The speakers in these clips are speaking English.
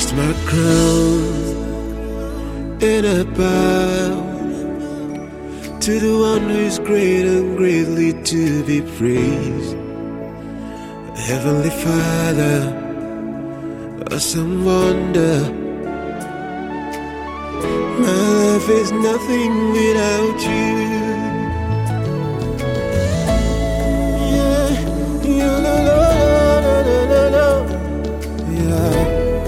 my crown and I bow to the one who is great and greatly to be praised. Heavenly Father, awesome wonder. My life is nothing without you. Yeah, you know, yeah.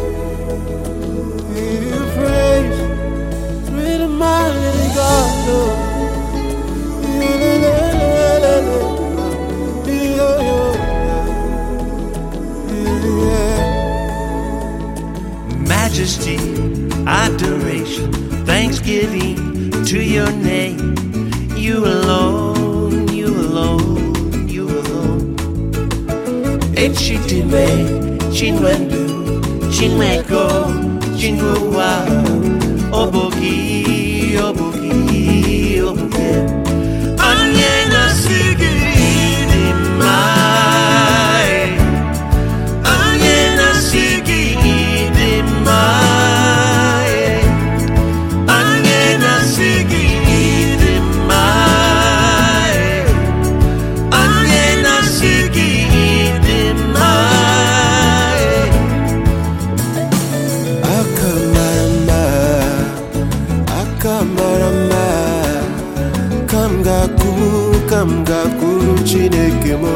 Give you praise, great and mighty God. Majesty, adoration, thanksgiving to your name. You alone, you alone, you alone. Echitime, chinwendu, chinweko, chinwewa. Obogi, obogi, obogi. Anyena sigiri mai. Anyena sigiri mai. Anyena sigiri mai. Anyena sigiri mai. Akamarama, akamarama, kamgakuru Chineke mo.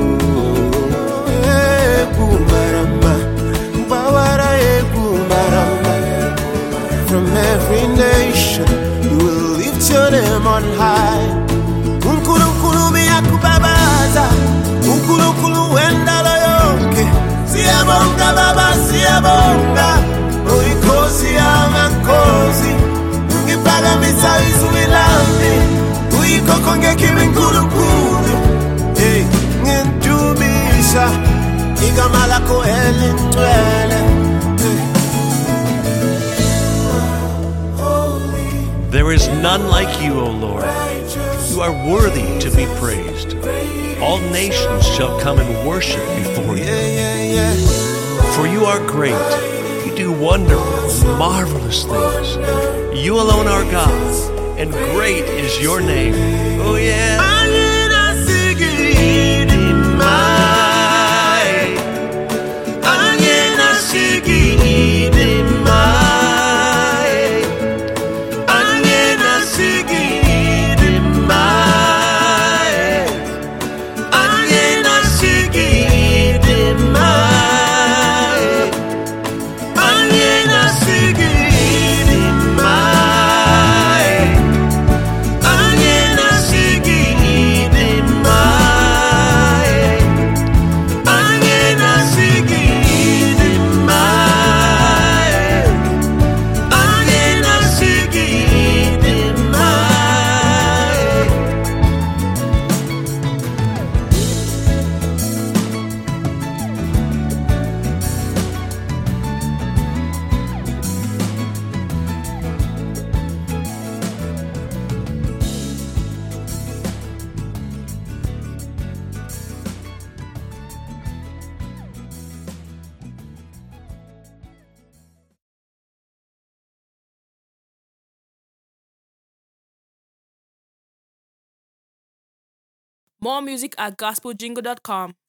Ekumarama, bawara ekumarama. From every nation, you will lift your name on high. Unkulu miyakubabaza, unkulu wenda loyoke. Siyabonga baba, siyabonga. Oikosi amakosi, ungipaga misaizu ilami. Uikoko ngekimi nkulu. Hey, ngentumisa, igamalako elintwele. There is none like you, O Lord. You are worthy to be praised. All nations shall come and worship before you. For you are great. You do wonderful, marvelous things. You alone are God, and great is your name. Oh yeah. More music at gospeljingle.com.